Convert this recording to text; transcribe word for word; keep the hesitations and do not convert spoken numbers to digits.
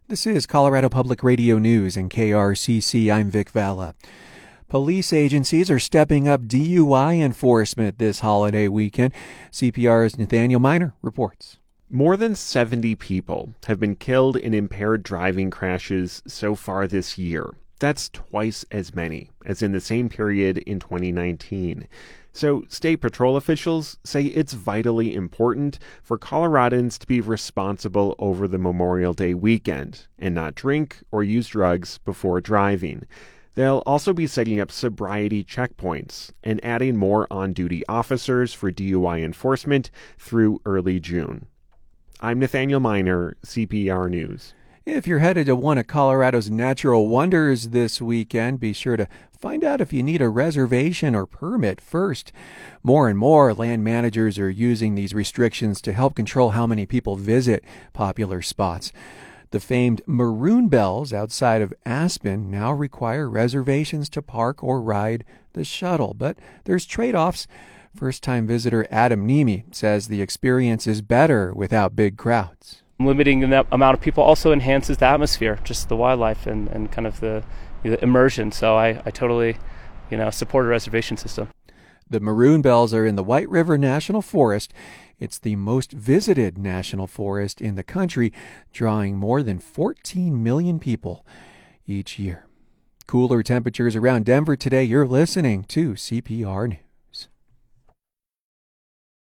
This is Colorado Public Radio News and K R C C. I'm Vic Valla. Police agencies are stepping up D U I enforcement this holiday weekend. C P R's Nathaniel Miner reports. More than seventy people have been killed in impaired driving crashes so far this year. That's twice as many as in the same period in twenty nineteen. So state patrol officials say it's vitally important for Coloradans to be responsible over the Memorial Day weekend and not drink or use drugs before driving. They'll also be setting up sobriety checkpoints and adding more on-duty officers for D U I enforcement through early June. I'm Nathaniel Miner, C P R News. If you're headed to one of Colorado's natural wonders this weekend, be sure to find out if you need a reservation or permit first. More and more land managers are using these restrictions to help control how many people visit popular spots. The famed Maroon Bells outside of Aspen now require reservations to park or ride the shuttle, but there's trade-offs. First-time visitor Adam Nemi says the experience is better without big crowds. Limiting the amount of people also enhances the atmosphere, just the wildlife and, and kind of the, the immersion. So I, I totally, you know, support a reservation system. The Maroon Bells are in the White River National Forest. It's the most visited national forest in the country, drawing more than fourteen million people each year. Cooler temperatures around Denver today. You're listening to C P R News.